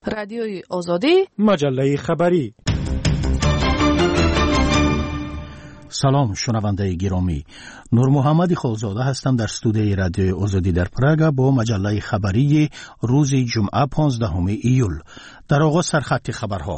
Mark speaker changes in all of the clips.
Speaker 1: رادیوی آزادی،
Speaker 2: مجله خبری.
Speaker 3: سلام شنونده گرامی، نور محمد خالزاده هستم در استودیوی رادیوی آزادی در پراگ با مجله خبری روز جمعه 15 ایول. در آغاز سرخط خبرها.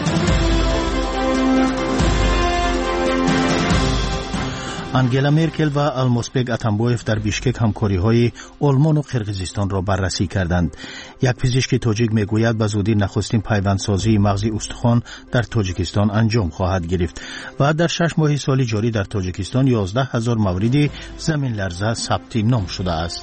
Speaker 3: انگلا مرکل و المازبک اتنبایف در بیشکک همکاری‌های آلمان و قرقیزستان را بررسی کردند. یک پزشک تاجیک میگوید به زودی نخستین پیوندسازی مغزی استخوان در تاجیکستان انجام خواهد گرفت و در 6 ماه سال جاری در تاجیکستان 11,000 مورد زمین لرزه ثبت نام شده است.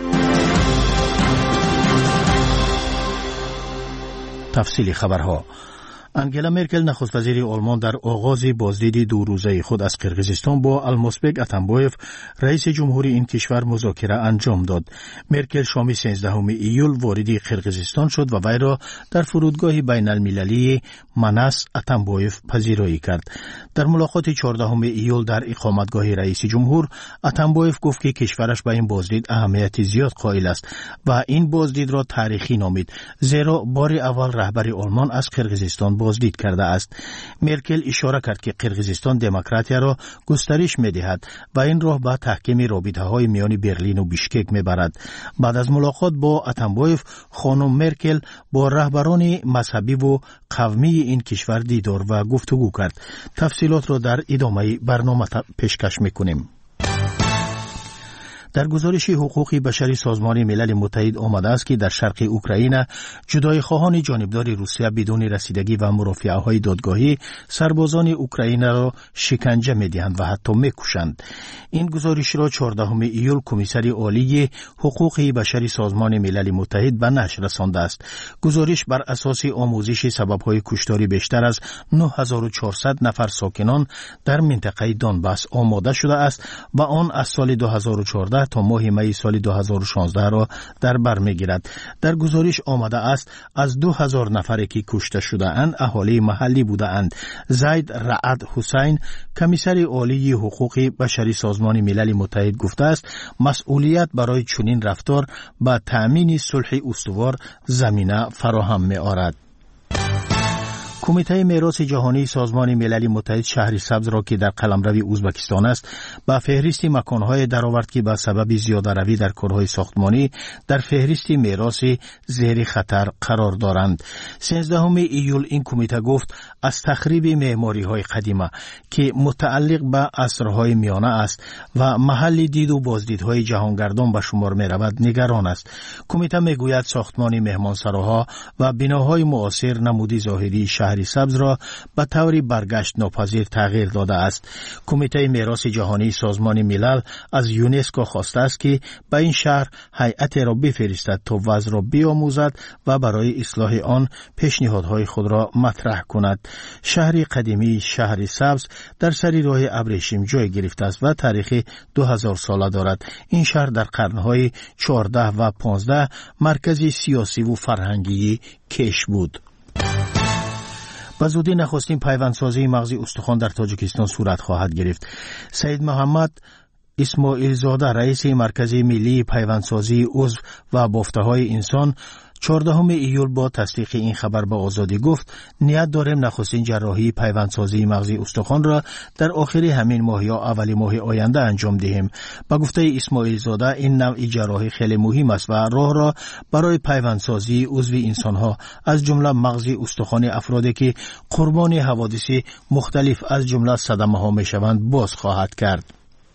Speaker 3: تفصیل خبرها. انگلا مرکل نخست وزیر آلمان در آغاز بازدید 2 روزه خود از قرقیزستان با المازبک اتنبایف رئیس جمهوری این کشور مذاکره انجام داد. مرکل شام 13 ایول وارد قرقیزستان شد و وی را در فرودگاه بین المللی مناس اتنبایف پذیرایی کرد. در ملاقات 14 ایول در اقامتگاه رئیس جمهور، اتنبایف گفت که کشورش به این بازدید اهمیت زیاد قائل است و این بازدید را تاریخی نامید، زیرا بار اول رهبر آلمان از قرقیزستان بازدید کرده است. مرکل اشاره کرد که قرقیزستان دموکراتیا را گسترش می‌دهد و این راه به تحکیم رابطه‌های میان برلین و بیشکک می‌برد. بعد از ملاقات با اتنبایف، خانم مرکل با رهبران مذهبی و قومی این کشور دیدار و گفتگو کرد. تفصیلات را در ادامه برنامه پیشکش می‌کنیم. در گزارش حقوق بشری سازمان ملل متحد آمده است که در شرق اوکراین جدای خواهان جانبدار روسیه بدون رسیدگی و مرافعه های دادگاهی سربازان اوکراین را شکنجه می‌دهند و حتی می‌کشند. این گزارش را 14 ایول کمیسر عالی حقوق بشری سازمان ملل متحد به نشر رسانده است. گزارش بر اساس آموزش سبب‌های کشتار بیشتر از 9400 نفر ساکنان در منطقه دونباس آماده شده است و آن از سال 2014 تا ماه می سال 2016 را در بر می‌گیرد. در گزارش آمده است از 2000 نفری که کشته شده اند اهالی محلی بوده اند. زید رعد حسین، کمیسر عالی حقوق بشری سازمان ملل متحد گفته است مسئولیت برای چنین رفتار به تأمین صلح استوار زمینه فراهم می‌آورد. کمیته میراث جهانی سازمان ملل متحد شهر سبز را که در قلمرو ازبکستان است به فهرست مکانهای درآورد که به سبب زیاده‌روی در کارهای ساختمانی در فهرست میراث زیر خطر قرار دارند. 13 ایول این کمیته گفت از تخریب معماری‌های قدیمه که متعلق به عصرهای میانه است و محل دید و بازدیدهای جهانگردان به شمار می‌رود نگران است. کمیته میگوید ساختمان مهمانسراها و بناهای معاصر نمودی ظاهری شهر سبز را به طور برگشت ناپذیر تغییر داده است. کمیته میراث جهانی سازمان ملل از یونسکو خواسته است که به این شهر هیئت را بفرستد تا وضع را بیاموزد و برای اصلاح آن پیشنهادهای خود را مطرح کند. شهر قدیمی شهر سبز در سر راه ابریشم جای گرفته است و تاریخ 2000 ساله دارد. این شهر در قرنهای 14 و 15 مرکز سیاسی و فرهنگی کش بود. به زودی نخستین پیوندسازی مغزی استخوان در تاجیکستان صورت خواهد گرفت. سید محمد اسماعیل زاده رئیس مرکز ملی پیوندسازی عضو و بافته‌های انسان 14 ایول با تصدیق این خبر به آزادی گفت نیت داریم نخستین جراحی پیوندسازی مغزی استخوان را در آخر همین ماه یا اول ماه آینده انجام دهیم. با گفته اسماعیل زاده این نوع جراحی خیلی مهم است و راه را برای پیوندسازی عضو انسانها از جمله مغزی استخوان افرادی که قربانی حوادث مختلف از جمله صدمه ها میشوند باز خواهد کرد.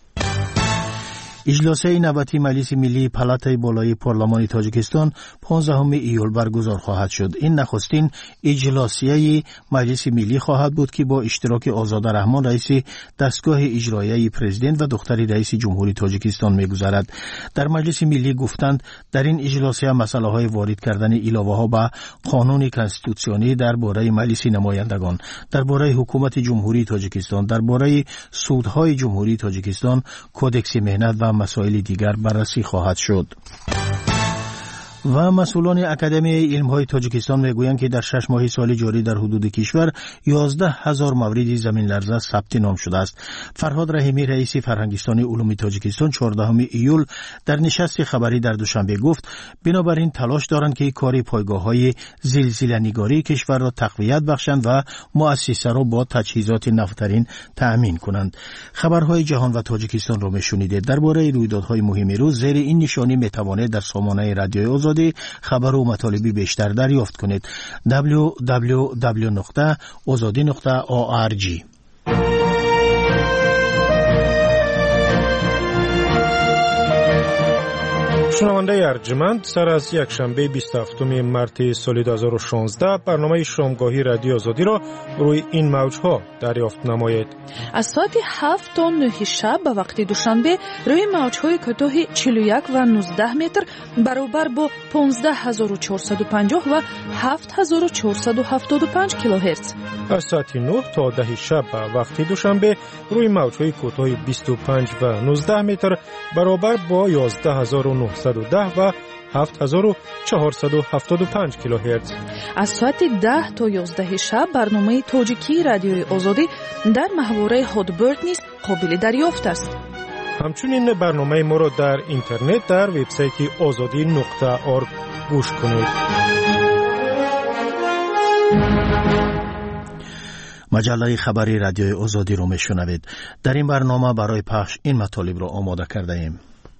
Speaker 3: اجلاسی 90 مجلس ملی پالاتای بالای پارلمان تاجیکستان 15 ایول برگزار خواهد شد. این نخستین اجلاسی مجلس ملی خواهد بود که با اشتراک آزاده رحمان رئیس دستگاه اجرایی پرزیدنت و دختر رئیس جمهوری تاجیکستان می‌گذرد. در مجلس ملی گفتند در این اجلاسی مسائل وارد کردن علاوه‌ها به قانون کنستیتوسیونی درباره مجلس نمایندگان، درباره حکومت جمهوری تاجیکستان، درباره سودهای جمهوری تاجیکستان، کودکس مهنت و مسائل دیگر بررسی خواهد شد. و مسئولان اکادمی علم‌های تاجیکستان میگویند که در 6 ماه سال جاری در حدود کشور 11,000 مورد زمین لرزه ثبت نام شده است. فرهاد رحیمی رئیس فرهنگستان علوم تاجیکستان 14 ایول در نشست خبری در دوشنبه گفت بنابراین تلاش دارند که کار پایگاه‌های زلزله‌نگاری کشور را تقویت بخشند و مؤسسه را با تجهیزات نوترین تأمین کنند. خبرهای جهان و تاجیکستان را میشنیدید. درباره رویدادهای مهم روز زیر این نشانی میتوانید در سامانه رادیوی آزادی خبر و مطالبی بیشتر دریافت کنید. www.azadi.org.
Speaker 1: شنونده ارجمند، سر از یک شنبه 27 مارس سال 2016 برنامه شامگاهی رادیو آزادی را روی این موج‌ها دریافت نمایید.
Speaker 2: از ساعت 7 تا 9 شب به وقت دوشنبه روی موج‌های کوتاه 41 و 19 متر برابر با 15450 و 7475 کیلوهرتز.
Speaker 1: از ساعت 9 تا 10 شب به وقت دوشنبه روی موج‌های کوتاه 25 و 19 متر برابر با 11910 و 7475 کیلوهرتز.
Speaker 2: از ساعت 10 تا 11 شب برنامه تاجیکی رادیوی آزادی در محوره هادبرد نیز قابل دریافت است.
Speaker 1: همچنین برنامه ما را در اینترنت در وبسایت azadi.org گوش کنید.
Speaker 3: مجله خبری رادیوی آزادی رو میشنوید. در این برنامه برای پخش این مطالب رو آماده کرده ایم.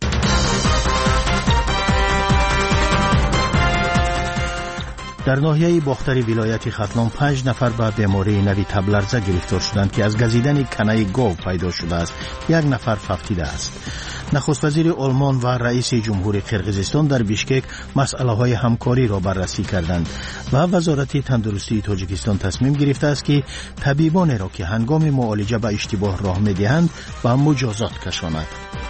Speaker 3: در ناحیه باختری ولایت ختلان 5 نفر به بیماری نوی تب لرزه گرفتار شدند که از گزیدن کنه گاو پیدا شده است. 1 نفر فوتیده است. نخست وزیر آلمان و رئیس جمهور قرقیزستان در بیشکک مسئله‌های همکاری را بررسی کردند و وزارت تندرستی تاجیکستان تصمیم گرفته است که طبیبان را که هنگام معالجه به اشتباه راه می‌دهند به مجازات کشاند.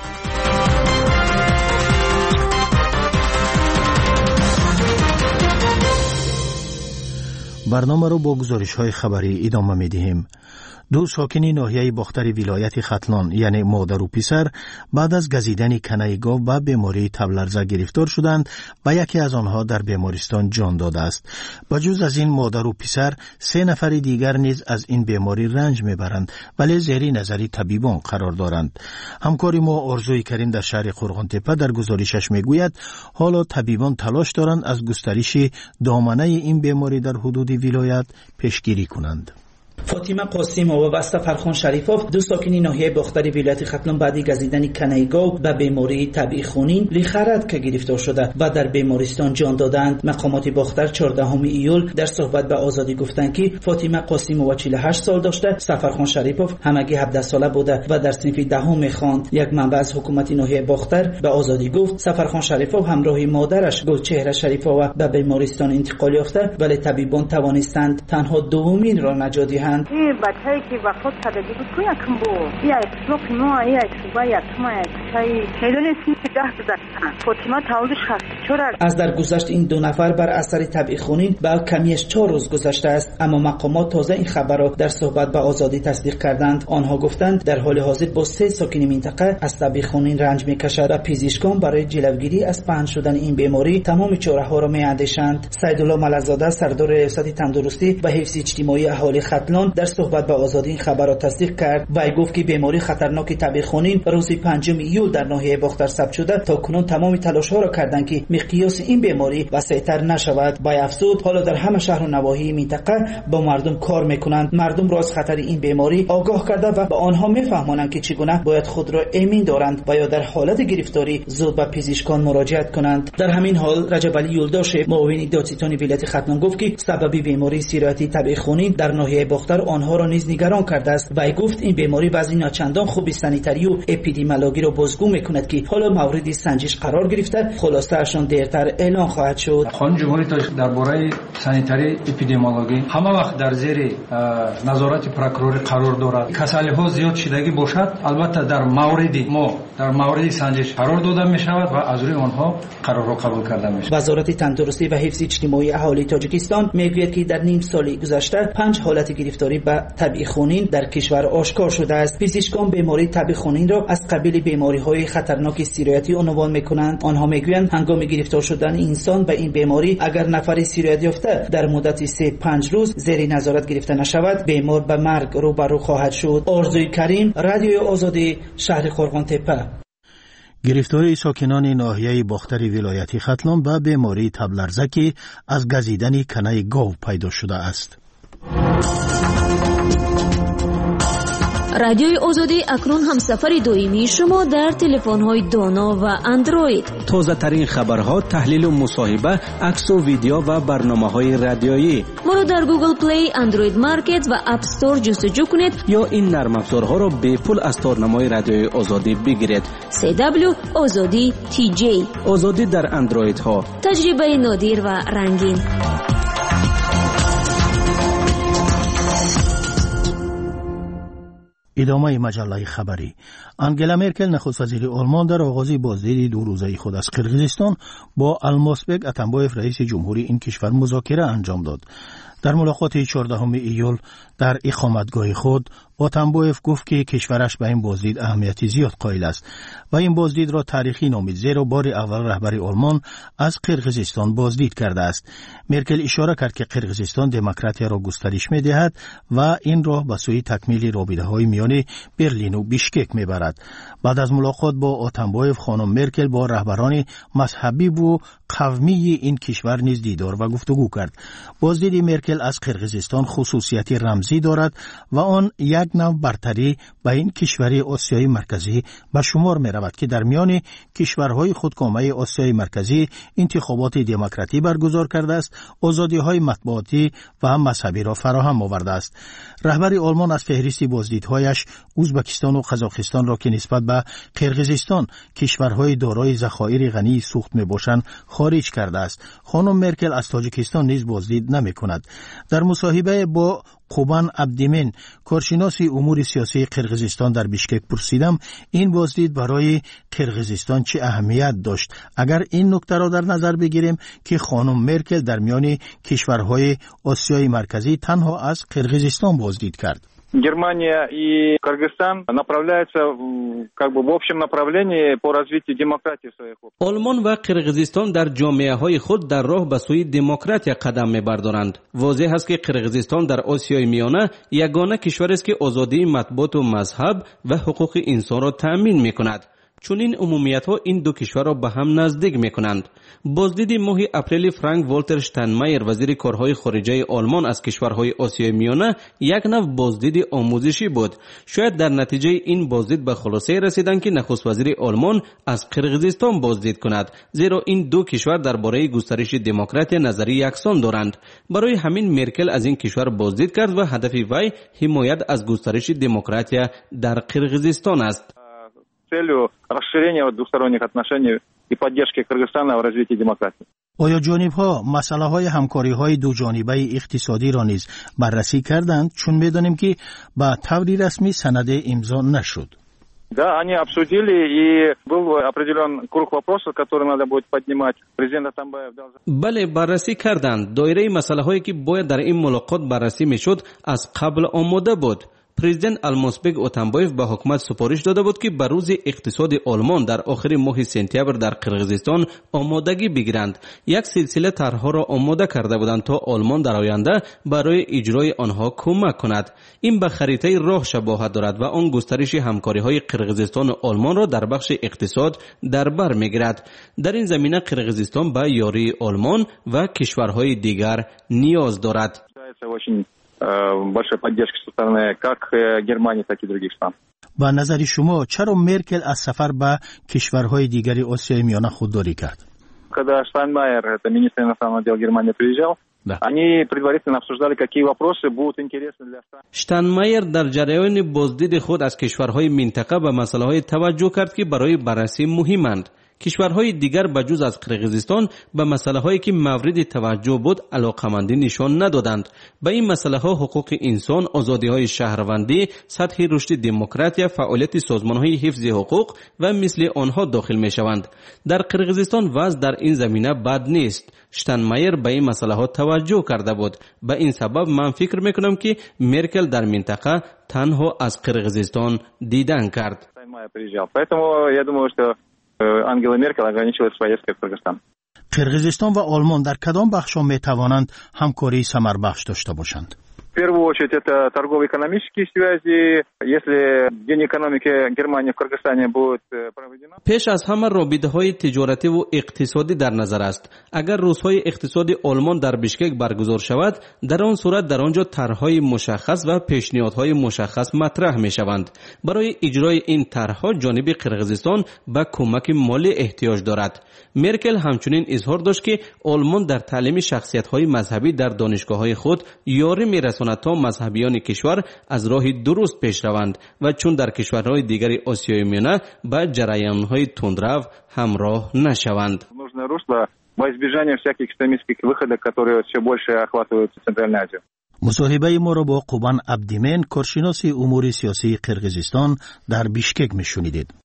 Speaker 3: برنامه رو با گزارش‌های خبری ادامه می‌دهیم. 2 ساکنی ناحیه باختری ولایت ختلان یعنی مادر و پسر بعد از گزیدن کنه گاو به بیماری تب لرزه گرفتار شدند و یکی از آنها در بیمارستان جان داده است. بجز از این مادر و پسر 3 نفر دیگر نیز از این بیماری رنج میبرند ولی زیر نظر طبیبان قرار دارند. همکاری ما آرزوی کریم در شهر قرغانتپه در گزارشش میگوید حالا طبیبان تلاش دارند از گسترش دامنه این بیماری در حدود ولایت پیشگیری کنند.
Speaker 4: فاطمه قاسیمова و استفرخان شریفوف 2 ساکنی ناحیه باختری ولایت ختلان بعد گزیدن کنه گاو به بیماری طبیعی خونین لیخرد که گرفتار شده و در بیمارستان جان دادند. مقامات باختر 14 ایول در صحبت به آزادی گفتند که فاطمه قاسیمova 48 سال داشته، استفرخان شریفوف همگی 17 ساله بوده و در صنف دهم میخواند. یک منبع از حکومت ناحیه باختر به آزادی گفت استفرخان شریفوف همراه مادرش گلچهره شریفova به بیمارستان انتقال یافته ولی طبیبان توانستند تنها دومین را نجات دهند.
Speaker 5: این بچه‌ای که وفات کرده بود تو یکم بود یا اطلاق ما یا اطلاق یتما یکشایی میدون اسمی 10 دستن فاطمه تولدش 64
Speaker 4: از در گذشت این 2 نفر بر اثر طبیعی خونین با کمیش 4 روز گذشته است، اما مقامات تازه این خبر را در صحبت به آزادی تصدیق کردند. آنها گفتند در حال حاضر با 3 ساکن منطقه از طبیعی خونین رنج میکشند و پزشکان برای جلوگیری از پهن شدن این بیماری تمام چاره‌ها را میاندیشند. سیدالله ملک‌زاده سردار ریاست تندرستی و حفظ اجتماعی اهالی ختلان در صحبت با آزادی این خبر را تصدیق کرد و گفت که بیماری خطرناک طبیعی خونین روز 5 ایول در ناحیه باختر ثبت شده. تا کنون تمام تلاش‌ها را کردند که مقیاس این بیماری وسیع‌تر نشود. با افزود حالا در همه شهر و نواحی منطقه با مردم کار میکنند، مردم را از خطر این بیماری آگاه کرده و به آنها میفهمانند که چگونه باید خود را امین دارند و یا در حالت گرفتاری زود به پزشکان مراجعت کنند. در همین حال رجب علی یولداش معاون دادستانی ولایت ختلان گفت که سبب بیماری سیرایتی طبیعی خونین در ناحیه باختر آنها را نیز نگران کرده است و گفت این بیماری وضع ناچندان خوب سانیتری و اپیدمیولوژی را بازگو میکند که حالا مورد سنجش قرار گرفته، خلاصه اشان دیرتر اعلان خواهد شد.
Speaker 6: خانم جمهوری درباره سانیتری اپیدمیولوژی همه وقت در زیر نظارت پروکورور قرار دارد. کسالی‌ها زیاد شدگی باشد البته در مورد سنجش قرار داده می شود و از روی آنها قرار قبول کرده می شود.
Speaker 4: وزارت تندرستی و حفظ اجتماعی اهالی تاجیکستان میگوید که در نیم سال گذشته 5 حالت گرفتاری به طبیعی خونین در کشور آشکار شده است. پزشکان بیماری طبیعی خونین را از قبیل بیماری بیماری‌های خطرناک سیریاتی عنوان می‌کنند. آنها می‌گویند هنگام گرفتار شدن انسان به این بیماری اگر نفر سیریات یافته در مدت 3-5 روز زیر نظارت گرفته نشود، بیمار به مرگ روبرو خواهد شد. آرزوی کریم، رادیوی آزادی، شهر قرغان تپه.
Speaker 3: گرفتاری ساکنان ناحیه باختر ولایتی ختلان به بیماری تب لرزه که از گزیدن کنه گاو پیدا شده است.
Speaker 7: رادیوی آزادی اکنون هم سفر دائمی شما در تلفن‌های دانا و اندروید.
Speaker 8: تازه ترین خبرها، تحلیل و مصاحبه، عکس و ویدیو و برنامه‌های رادیویی.
Speaker 7: ما رو در گوگل پلی، اندروید مارکت و اپ استور جستجو کنید
Speaker 8: یا این نرم افزارها را به پول از تارنمای رادیوی آزادی بگیرید.
Speaker 7: CW آزادی TJ.
Speaker 8: آزادی در اندروید ها.
Speaker 7: تجربه نادر و رنگین.
Speaker 3: ادامه مجله خبری. انگلا مرکل نخست وزیر آلمان در آغاز بازدید 2 روزه خود از قرقیزستان با الماسبک اتنبایف رئیس جمهوری این کشور مذاکره انجام داد. در ملاقات 14 ایول در اقامتگاه خود اتنبایف گفت که کشورش به این بازدید اهمیت زیاد قائل است و این بازدید را تاریخی نامید، زیرا بار اول رهبر آلمان از قرقیزستان بازدید کرده است. مرکل اشاره کرد که قرقیزستان دموکراسی را گسترش می‌دهد و این را به سوی تکمیل رابطه‌های میان برلین و بیشکک می‌برد. بعد از ملاقات با اتنبایف خانم مرکل با رهبران مذهبی و قومی این کشور نیز دیدار و گفتگو کرد. بازدید مرکل از قرقیزستان خصوصیتی رمزی دارد و آن یک نوع برتری به این کشور آسیای مرکزی به شمار می رود که در میان کشورهای خودکامه آسیای مرکزی انتخابات دموکراتی برگزار کرده است، آزادی‌های مطبوعاتی و مذهبی را فراهم آورده است. رهبر آلمان از فهرست بازدیدهایش ازبکستان و قزاقستان را که نسبت به قرقیزستان کشورهای دارای ذخایر غنی سوخت میباشند خارج کرده است. خانم مرکل از تاجیکستان نیز بازدید نمی‌کند. در مصاحبه با قوبان عبدیمن، کارشناس امور سیاسی قرقیزستان در بیشکک پرسیدم این بازدید برای قرقیزستان چه اهمیت داشت اگر این نکته را در نظر بگیریم که خانم مرکل در میان کشورهای آسیای مرکزی تنها از قرقیزستان بازدید کرد.
Speaker 9: Германия и Кыргызстан направляются как бы в общем направлении по развитию демократии своих обществ.
Speaker 8: آلمان و قرقیزستان در جامعه‌های خود در راه به سوی دموکراسی قدم می‌بردارند. واضح است که قرقیزستان در آسیای میانه یگانه کشوری است که آزادی مطبوعات و مذهب و حقوق انسان را تأمین می‌کند. چون این عمومیت‌ها این دو کشور را به هم نزدیک می‌کنند. بازدید ماه اپریل فرانک والتر شتاینمایر وزیر کارهای خارجه آلمان از کشورهای آسیای میانه یک نوع بازدید آموزشی بود. شاید در نتیجه این بازدید به خلاصه رسیدند که نخست وزیر آلمان از قرقیزستان بازدید کند، زیرا این دو کشور درباره گسترش دموکراسی نظری یکسان دارند. برای همین مرکل از این کشور بازدید کرد و هدف وی حمایت از گسترش دموکراسی در قرقیزستان است.
Speaker 9: Целью расширения двусторонних отношений и поддержки Кыргызстана в развитии демократии.
Speaker 3: آیا جانب‌ها مسائل همکاری‌های دو جانبه اقتصادی را نیز بررسی کردند؟ چون می‌دانیم که با طوری رسمی سند امضا نشد.
Speaker 9: Да, они обсудили, и был определен круг вопросов, которые надо будет поднимать. Президент Атамбаев дал...
Speaker 8: بله، بررسی کردند. دایره مسائل‌هایی که باید در این ملاقات بررسی می‌شد از قبل آماده بود. پرزیدنت الماسبک اتنبایف به حکومت سپارش داده بود که بر روز اقتصاد آلمان در آخر ماه سپتامبر در قرقیزستان آمادگی بگیرند. یک سلسله طرح‌ها را آماده کرده بودند تا آلمان در آینده برای اجرای آنها کمک کند. این به خریطه راه شباهت دارد و آن گسترش همکاری‌های قرقیزستان و آلمان را در بخش اقتصاد در بر می‌گیرد. در این زمینه قرقیزستان به یاری آلمان و کشورهای دیگر نیاز دارد.
Speaker 9: большой поддержки со стороны как Германии, так и других стран.
Speaker 3: با نظر شما چرا مرکل از سفر به кишварҳои дигари осиёи миёна худдорӣ кард?
Speaker 9: Когда Штайнмайер, это министр иностранных дел Германии, приезжал, они предварительно обсуждали, какие вопросы будут интересны для стран.
Speaker 8: штайнмайер در جریان بازدید خود از کشورهای منطقه به مسائل توجه کرد که برای بررسی مهمند. کشورهای دیگر بجز از قرقیزستان به مسائلی که مورد توجه بود علاقمندی نشان ندادند. به این مسئله ها حقوق انسان، آزادی های شهروندی، سطح رشد دموکراسی، فعالیت سازمان های حفظ حقوق و مثل آنها داخل می شوند. در قرقیزستان وضع در این زمینه بد نیست. شتاینمایر به این مسئله ها توجه کرده بود. به این سبب من فکر میکنم که مرکل در منطقه تنها از قرقیزستان دیدن کرد.
Speaker 3: قرقیزستان و آلمان در کدام بخش‌ها میتوانند همکاری ثمربخش داشته باشند؟
Speaker 9: В первую очередь это торгово-экономические связи. Если День экономики Германии в Кыргызстане будет проведена.
Speaker 8: پیش از همه رابطه‌های تجارتی و اقتصادی در نظر است. اگر روزهای اقتصادی آلمان در بیشکک برگزار شود، در آن صورت در آنجا طرح‌های مشخص و پیشنهادهای مشخص مطرح می‌شوند. برای اجرای این طرح‌ها جانب قرقیزستان به کمک مالی احتیاج دارد. مرکل همچنین اظهار داشت که آلمان در تعلیم شخصیت‌های مذهبی در دانشگاه‌های خود یاری می‌رساند تا مذهبیان کشور از راه درست پیش روند و چون در کشورهای دیگر آسیای میانه به جریان‌های تندرو همراه نشوند.
Speaker 3: مصاحبه ما را با قوبان عبدیمن، کارشناس امور سیاسی قرقیزستان در بیشکک میشنیدید.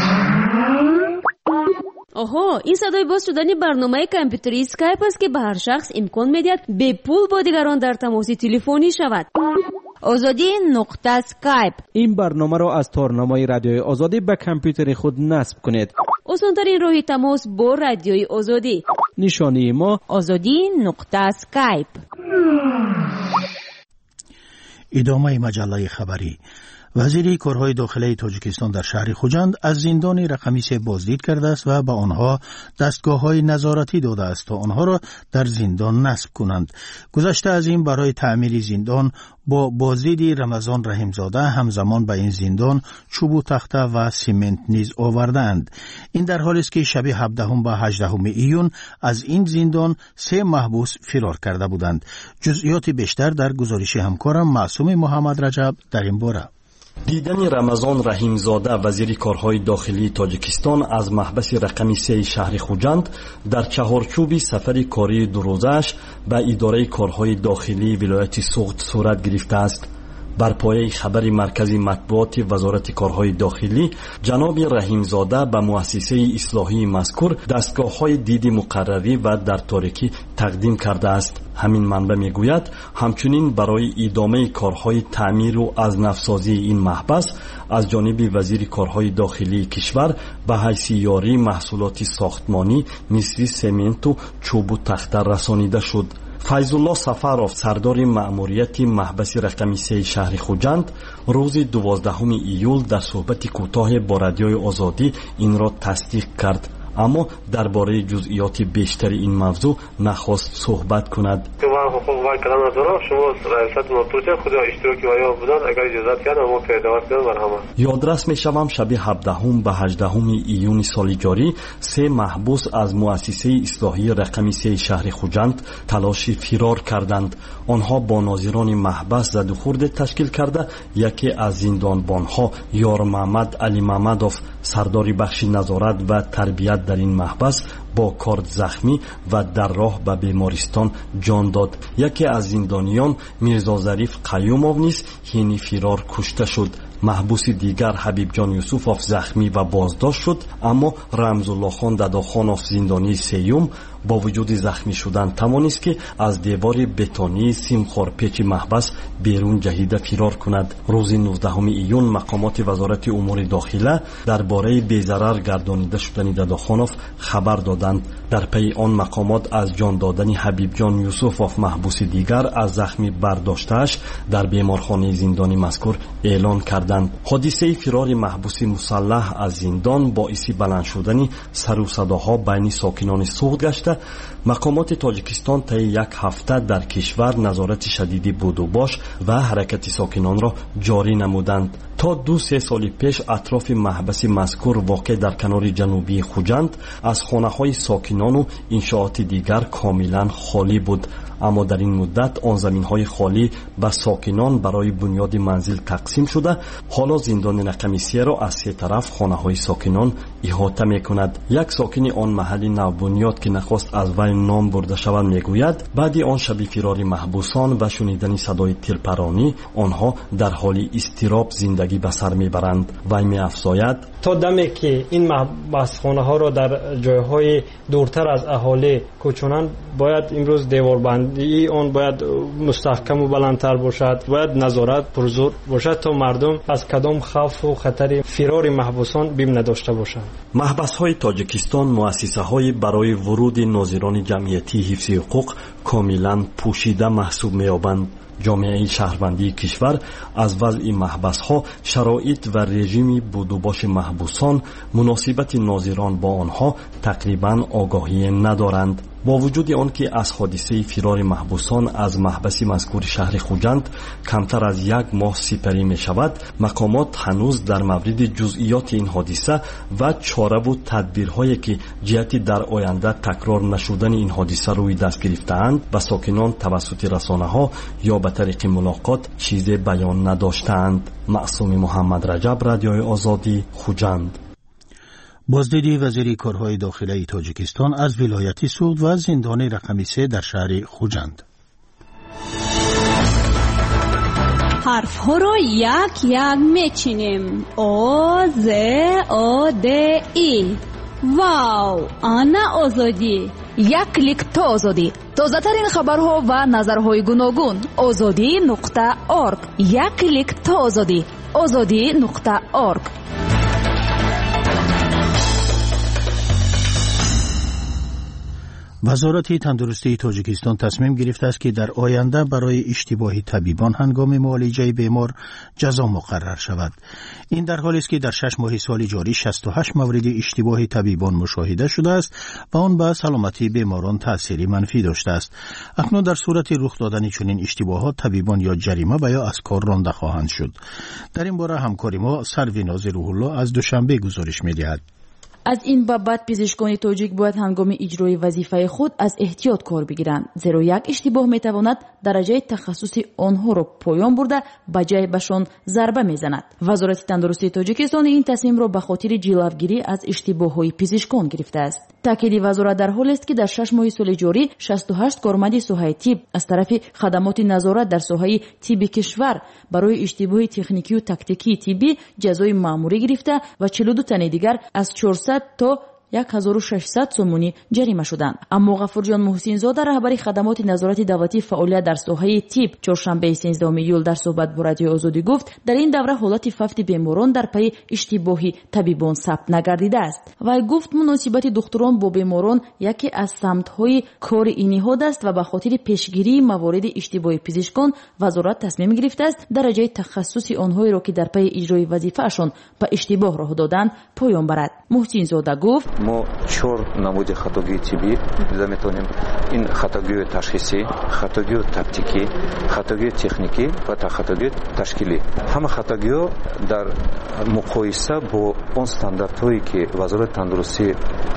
Speaker 7: آها، این صدای باز شدن برنامه کامپیوتری اسکایپ است که به هر شخص امکان میدهد به پول با دیگران در تماس تلفنی شود. آزادی نقطه اسکایپ.
Speaker 8: این برنامه را از تارنمای رادیوی آزادی به کامپیوتر خود نصب کنید.
Speaker 7: آسان‌ترین راه تماس با رادیوی آزادی.
Speaker 8: نشانی ما
Speaker 7: آزادی نقطه اسکایپ.
Speaker 3: ادامه مجله خبری. وزیر کارهای داخلی تاجیکستان در شهر خوجند از زندان رقمی 3 بازدید کرده است و به آنها دستگاه‌های نظارتی داده است تا آنها را در زندان نصب کنند. گذشته از این برای تعمیر زندان با بازدید رمضان رحیمزاده همزمان به این زندان چوب و تخته و سیمنت نیز آوردند. این در حالی است که شب 17 و 18 ایون از این زندان 3 محبوس فرار کرده بودند. جزئیات بیشتر در گزارش همکارم معصوم محمد رجب در این باره.
Speaker 10: دیدن رمضان رحیمزاده وزیر کارهای داخلی تاجیکستان از محبس رقمی 3 شهر خوجند در چهارچوب سفر کاری 2 روزش به اداره کارهای داخلی ولایت سوغد صورت گرفته است. بر پایه خبر مرکزی مطبوعات وزارت کارهای داخلی، جناب رحیمزاده به مؤسسه اصلاحی مذکور دستگاه‌های دید مقرری و در تاریکی تقدیم کرده است. همین منبع میگوید همچنین برای ادامه کارهای تعمیر و از نفسازی این محبس از جانب وزیر کارهای داخلی کشور به حیث یاری محصولات ساختمانی مثل سمنت و چوب و تخته رسانیده شد. فیضالله سفرов سردار مأموریت محبس رقمی 3 شهر خوجند روز 12 ایول در صحبت کوتاه با رادیوی آزادی این را تصدیق کرد، اما درباره جزئیات بیشتر این موضوع نخواست صحبت کند. یادرس می شوم شب 17 و 18 ایون سال جاری 3 محبوس از مؤسسه اصلاحی رقمی 3 شهر خوجند تلاش فرار کردند. آنها با ناظران محبس زد و خورد تشکیل کرده یکی از زندانبانها یار محمد علی محمدوف سرداری بخش نظارت و تربیت در این محبس با کارد زخمی و در راه به بیمارستان جان داد. یکی از زندانیان میرزا ظریف قیوموف نیز حین فرار کشته شد. محبوس دیگر حبیب جان یوسفوف زخمی و بازداشت شد، اما رمزالله خان دداخانوف زندانی 3 با وجود زخمی شدن توانست که از دیوار بتونی سیمخوار پیچ محبس بیرون جهیده فرار کند. روز 19 ایون مقامات وزارت امور داخله درباره بی‌ضرر گردانیده شدن دداخانوف خبر دادند. در پی آن مقامات از جان دادن حبیب جان یوسفوف محبوس دیگر از زخمی برداشته‌اش در بیمارخانه زندانی مذکور اعلان کردند. حادثه فرار محبوس مسلح از زندان باعث بلند شدن سر و صداها بین ساکنان سوغد گشته. مقامات تاجیکستان طی 1 هفته در کشور نظارت شدید بود و باش و حرکت ساکنان را جاری نمودند. تا 2-3 سال پیش اطراف محبس مذکور واقع در کنار جنوبی خوجند از خانه‌های ساکنان و انشاءات دیگر کاملا خالی بود، اما در این مدت آن زمین‌های خالی به ساکنان برای بنیاد منزل تقسیم شده. حالا زندان رقمی 3 را از 3 طرف خانه‌های ساکنان احاطه میکند. یک ساکن آن محل نوبنیاد که نخواست از وی نام برده شود میگوید بعد آن شب فرار محبوسان و شنیدن صدای تیرپرانی آنها در حال اضطراب زندگی به سر میبرند. وی میافزاید
Speaker 11: تا دمی که این محبسخانه ها را در جایهای دورتر از اهالی کوچونند باید امروز دیواربندی آن باید مستحکم و بلندتر باشد، باید نظارت پرزور باشد تا مردم از کدام خوف و خطر فرار محبوسان بیم نداشته باشند.
Speaker 10: محبس‌های تاجیکستان مؤسسه‌های برای ورود ناظران جمعیتی حفظ حقوق کاملا پوشیده محسوب می‌یابند. جامعه شهروندی کشور از وضع محبس‌ها، شرایط و رژیم بودوباش محبوسان، مناسبت ناظران با آنها تقریباً آگاهی ندارند. با وجود آنکه از حادثه فرار محبوسان از محبس مذکور شهر خوجند کمتر از 1 ماه سپری می شود، مقامات هنوز در مورد جزئیات این حادثه و چاره و تدبیرهایی که جهتی در آینده تکرار نشدن این حادثه روی دست گرفته‌اند به ساکنان توسط رسانه‌ها یا به طریق ملاقات چیزی بیان نداشته‌اند. معصوم محمد رجب، رادیوی آزادی، خوجند.
Speaker 3: بازدید وزیر کارهای داخلی تاجیکستان از ولایت سوغد و زندان رقم 3 در شهر خوجند.
Speaker 12: حرف ها را یک یک میچینیم. او ز او د ای. واو، آنا آزادی.
Speaker 2: یک کلیک تا آزادی. تازه ترین خبرها و نظرهای گوناگون. azadi.org. یک کلیک تا آزادی. azadi.org.
Speaker 3: وزارت تندرستی تاجیکستان تصمیم گرفته است که در آینده برای اشتباه طبیبان هنگام معالجه بیمار جزا مقرر شود. این در حالی است که در 6 ماه سال جاری 68 مورد اشتباه طبیبان مشاهده شده است و آن به سلامتی بیماران تأثیری منفی داشته است. اکنون در صورت رخ دادن چنین اشتباهات طبیبان یا جریمه و یا از کار رانده خواهند شد. در این باره همکاری ما سرویناز روح الله از دوشنبه گزارش می‌دهد.
Speaker 2: از این بابت پزشکان تاجیک باید هنگام اجرای وظیفه خود از احتیاط کار بگیرند، زیرا یک اشتباه میتواند درجه تخصصی آنها را پایان برده به جای بهشان ضربه میزند. وزارت تندرستی تاجیکستان این تصمیم را به خاطر جلوگیری از اشتباه‌های پزشکان گرفته است. تاکید وزارت در حالی است که در 6 ماه سال جاری 68 کارمند ساحه طب از طرف خدمات نظارت در ساحه طب کشور برای اشتباه تکنیکی و تاکتیکی طبی جزای مأموری گرفته و 42 تن دیگر از 400 تا 1600 سومونی جریمه شدند. اما غفورجان محسن زاده رهبر خدمات نظارت دولتی فعالیت در ساحه طب چهارشنبه 13 ایول در صحبت با رادیو آزادی گفت در این دوره حالت ففت بیماران در پی اشتباهی طبیبان ثبت نگردیده است. و گفت مناسبت دکتران با بیماران یکی از سمت‌های کار این نهاد است و به خاطر پیشگیری موارد اشتباه پزشکان وزارت تصمیم گرفته است درجه تخصصی آنهایی را که در پی اجرای وظیفه‌شان به اشتباه راه دادند پایان برد. محسن زاده گفت
Speaker 13: ما 4 نمود خطاگی طبی میتونیم این خطاگی تشخیصی، خطاگی تاکتیکی، خطاگی تکنیکی و خطاگی تشکیلی. همه خطاگی در مقایسه با اون استانداردهایی که وزارت تندرستی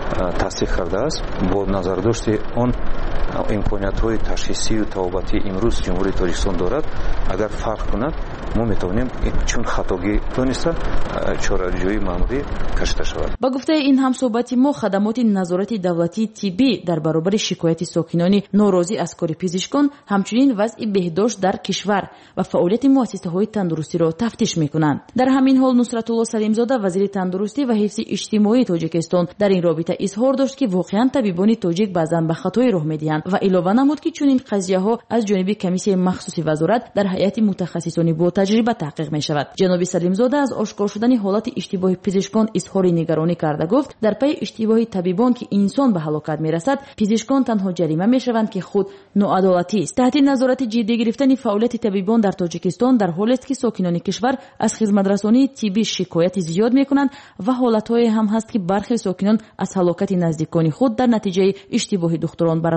Speaker 13: تصدیق کرده است با نظر داشت اون امکانیت‌های تشخیصی و توابتی امروز جمهوری تاجیکستان دارد اگر فرق کند ما میتونیم چون خطاگی دانسته چاره‌جویی مأموری کشیده شود.
Speaker 2: با گفته این هم صحبت ما خدمات نظارت دولتی طبی در برابر شکایت ساکنان ناراضی از کار پزشکان همچنین وضع بهداشت در کشور و فعالیت مؤسسه‌های تندرستی را تفتیش می‌کنند. در همین حال نصرت الله سلیمزاده وزیر تندرستی و حفظ اجتماعی تاجیکستان در این رابطه اظهار داشت که واقعاً طبیبان تاجیک بعضاً به خطای راه می‌دهند و علاوه نمود که چنین قضیه‌ها از جانب کمیسیون مخصوص وزارت در هیئت متخصصان با تجربه تحقیق می‌شود. جناب سلیمزاده از آشکار شدن حالت اشتباه پزشکان اظهار نگرانی کرده گفت در پی اشتباه طبیبان که انسان به هلاکت می‌رسد پزشکان تنها جریمه می‌شوند که خود ناعدالتی است. تحت نظارت جدی گرفتن فعالیت طبیبان در تاجیکستان در حالی است که ساکنان کشور از خدمترسانی طبی شکایت زیاد می‌کنند و حالت‌های هم هست که برخی ساکنان از هلاکت نزدیکان خود در نتیجه اشتباه دکتران بر رسانه‌ها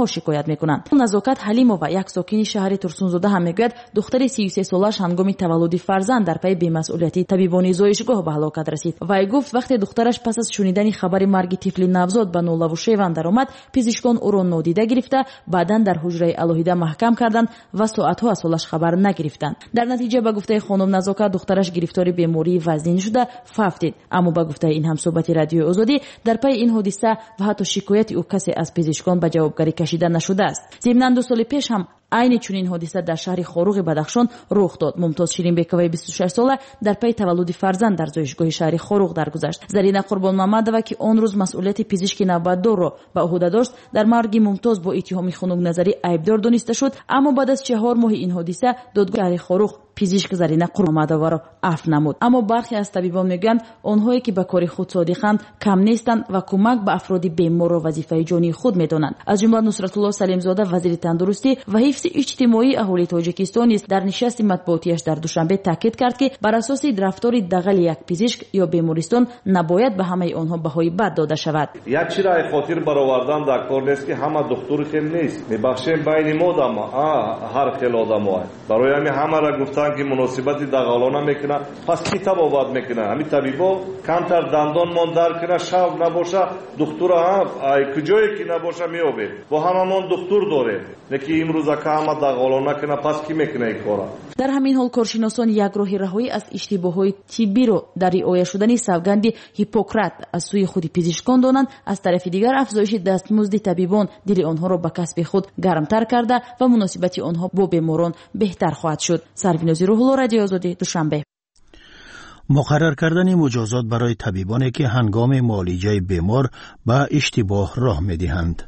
Speaker 2: شکایت میکنند. نزاکت حلیمова یک ساکن شهر ترسونزاده هم میگوید دختر 33 سالش هنگام تولد فرزند در پی بی‌مسئولیتی طبیبان زایشگاه به هلاکت رسید. وی گفت وقتی دخترش پس از شنیدن خبر مرگ طفل نوزاد به نوله و شیون درآمد، پزشکان او را نادیده گرفته بعداً در حجره علاهیده محکم کردند و ساعتها از حالش خبر نگرفتند. در نتیجه به گفته خانم نزاکت دخترش گرفتار بیماری وزنی شده فوت دید. اما به گفته این همصحبت رادیو آزادی در پی این حادثه و حتی شکایت او کسی از پزشکان به جوابگری کشیده نشده است. ضمناً 2 سال پیش هم عین چنین حادثه در شهر خاروغ بدخشان رخ داد. ممتاز شیرینبکوی 26 ساله در پی تولد فرزند در زایشگاه شهر خاروغ درگذشت. زرینه قربان محمدова که آن روز مسئولیت پزشکی نوبتدار را به عهده داشت در مرگ ممتاز با اتهام خنک نظری عیبدار دانسته شد، اما بعد از 4 ماه این حادثه دادگاه شهر خاروغ پزشک زرینه قربان محمدова را عفو نمود. اما برخی از طبیبان میگویند آنهایی که به کار خود صادقند کم نیستند و کمک به افراد بیمار را وظیفه جانی خود میدانند. از جمله نصرت الله سلیمزاده وزیر تندرستی و حفظ اجتماعی اهالی تاجیکستان است در نشست مطبوعاتیش در دوشنبه تاکید کرد که بر اساس رفتار دغل یک پزشک یا بیمارستان نباید به همه آنها بهای بد داده شود.
Speaker 14: یک چیز خاطر برآوردن در کار نیست که همه دکتر خیل نیست. میبخشیم بین ما دم هر خیل آدم‌ها. برای همین همه را گفتن که مناسبت دغلانه میکنه، پس کی تبابت میکنه؟ همین طبیبا کمتر دندان مان در کنه، شب نباشه دکتر هم کجایی که نباشه میابه با هممون دکتر داره، نکی امروز که همه دغلانه کنه پس کی میکنه این کارا؟
Speaker 2: در همین حال کارشناسان یک راه رهایی از اشتباهات طبی رو در رعایت شدن سوگند هیپوکرات از سوی خود پزشکان دانند. از طرف دیگر افزایش دستمزد طبیبان دل آنها را به کسب خود گرمتر کرده و مناسبت آنها با بیماران بهتر خواهد شد. سروینازی روح الله، رادیو آزادی، دوشنبه.
Speaker 3: مقرر کردن مجازات برای طبیبانی که هنگام معالجه بیمار به اشتباه راه می‌دهند.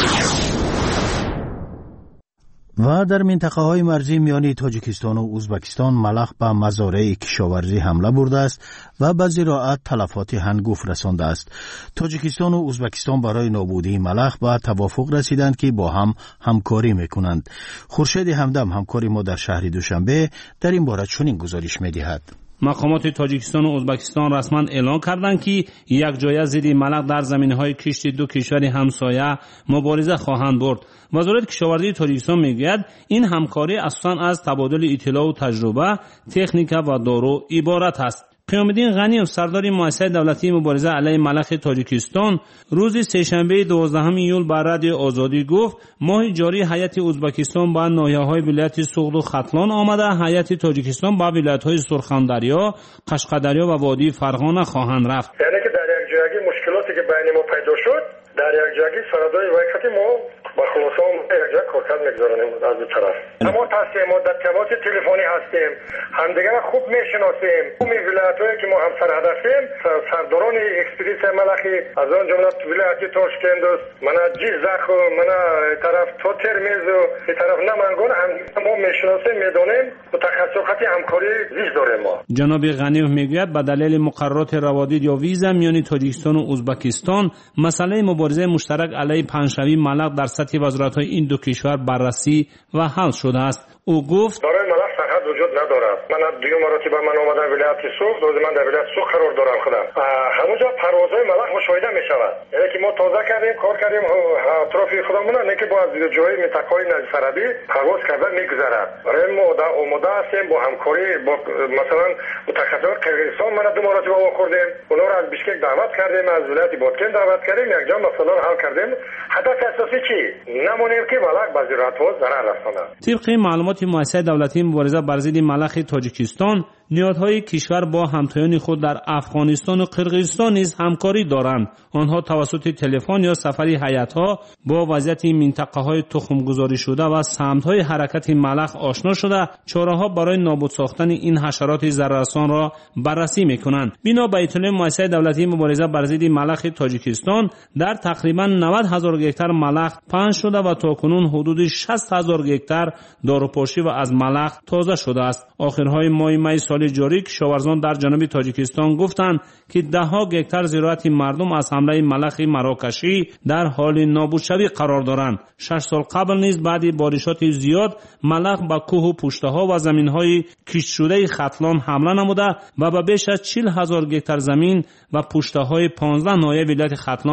Speaker 3: و در منطقه های مرزی میان تاجیکستان و ازبکستان ملخ به مزارع کشاورزی حمله برده است و به زراعت تلفات هنگفت رسانده است. تاجیکستان و ازبکستان برای نابودی ملخ به توافق رسیدند که با هم همکاری میکنند. خورشید همدم همکاری ما در شهر دوشنبه در این باره چنین گزارش میدهد.
Speaker 15: مقامات تاجیکستان و ازبکستان رسما اعلان کردند که یک جایه ضد ملخ در زمینهای کشت 2 کشور همسایه مبارزه خواهند برد. وزارت کشاورزی تاجیکستان میگوید این همکاری اساساً از تبادل اطلاع و تجربه، تکنیک و دارو عبارت است. قیامالدین غنیوف سردار مؤسسه دولتی مبارزه علیه ملخ تاجیکستان روز سه‌شنبه 12 ایول بر رادیو آزادی گفت ماه جاری هیئت ازبکستان به ناحیه‌های ولایت سوغد و ختلان آمده. هیئت تاجیکستان به ولایت‌های سرخندریا، قشقدریا و وادی فرغانه خواهند رفت.
Speaker 16: یعنی که در یک جایی مشکلاتی که بین ما پیدا شد در یک جایی سردار وقت ما با خلاصه یک جا کارکرد میگذاریم از دو طرف. اما تصمیم ما در تماس تلفنی هستیم، همدیگر خوب میشناسیم. اون ولایت‌هایی که ما هم سرحد هستیم سرداران اکسپدیسیون ملخی از آن جمله ولایت تاشکند است، من جیزخ و من طرف ترمیز و این طرف نمنگان هم ما میشناسیم، میدونیم متخصصاتی همکاری ویز داریم. ما
Speaker 15: جناب غنیوف میگوید به دلیل مقررات روادید یا ویزا میان تاجیکستان و ازبکستان مسئله مبارزه مشترک علیه پنجشوی ملخ در سطح وزارت‌های این دو کشور بررسی و حل شده است. او گفت
Speaker 16: برای ملخ سرحد وجود ندارد. من دیو مراتبه من اومدم ولایت سوخت، روز من در ولایت سوخت قرار دارم خودم. همونجا پروازهای ملخ مشاهده میشود. یعنی که ما تازه کردیم، کار کردیم اطراف خودمون، نه که با از جای منطقه‌های نزدیک سرحدی پرواز کردن میگذرد. برای ما اومده هستیم با همکاری با مثلا متخصصان قرقیزستان من 2 مراتبه آوردیم. اونا را از بیشکک دعوت کردیم، از ولایت بادکن دعوت کردیم، یک جا مسئله حل کردیم. هدف اساسی چی؟ نمونیم که ملخ به زراعت ضرر رساند.
Speaker 15: طبق معلومات مؤسسه دولتی مبارزه بر ضد ملخ تاجیکستان نهادهای کشور با همتایان خود در افغانستان و قرقیزستان نیز همکاری دارند. آنها توسط تلفن یا سفری هیئت‌ها با وضعیت منطقه‌های تخم‌گذاری شده و سمت‌های حرکت ملخ آشنا شده چاره‌ها برای نابود ساختن این حشرات ضرررسان را بررسی می‌کنند. بنا به اطلاع مؤسسه دولتی مبارزه بر ضد ملخ تاجیکستان در تقریباً 90,000 هکتار ملخ پنج شده و تاکنون حدود 60,000 هکتار داروپاشی و از ملخ تازه شده است. آخرهای ماه می سال جاری کشاورزان در جنوب تاجیکستان گفتند که 10 هکتار زراعت مردم از حمله ملخ مراکشی در حال نابودشوی قرار دارند. 6 سال قبل نیز بعد بارشات زیاد ملخ به کوه و پشته‌ها و زمین‌های کشت شده ختلان حمله نموده و به بیش از 40,000 هکتار زمین و پشته‌های 15 ناحیه ولایت ختلان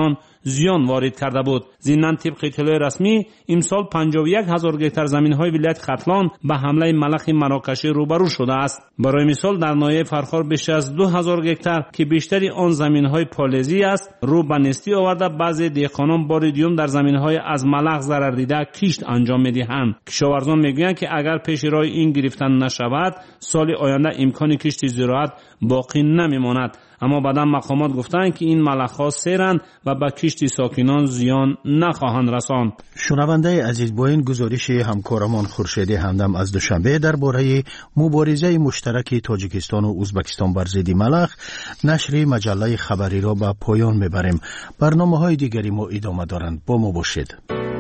Speaker 15: زیان وارد کرده بود. ضمناً طبق اطلاع رسمی امسال 51,000 گکتار زمین‌های ولایت ختلان به حمله ملخ مراکشی روبرو شده است. برای مثال در ناحیه فرخار بیش از 2,000 گکتار که بیشتری آن زمین‌های پالزی است رو به نیستی آورده. بعضی دهقانان بار دیوم در زمین‌های از ملخ ضرر دیده کشت انجام می‌دهند. کشاورزان می‌گویند که اگر پیش روی این گرفتن نشود سال آینده امکان کشت زراعت باقی نمی‌ماند. اما بعدا مقامات گفتند که این ملخ‌ها سیرند و به کشت ساکنان زیان نخواهند رساند.
Speaker 3: شنونده عزیز، با این گزارش همکارمان خورشید همدم از دوشنبه درباره مبارزه مشترک تاجیکستان و ازبکستان بر ضد ملخ، نشر مجله خبری را به پایان میبریم. برنامه‌های دیگری ما ادامه دارند. با ما باشید.